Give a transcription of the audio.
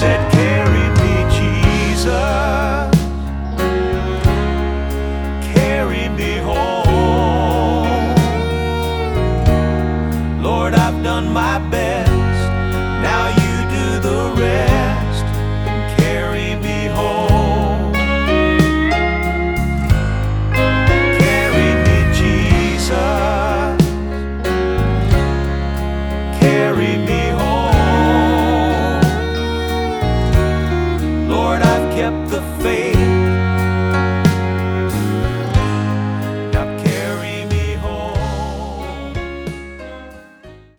said, carry me, Jesus, carry me home. Lord, I've done my best, now you do the rest, and carry me home. Carry me, Jesus, carry me home. Lord, I've kept the faith,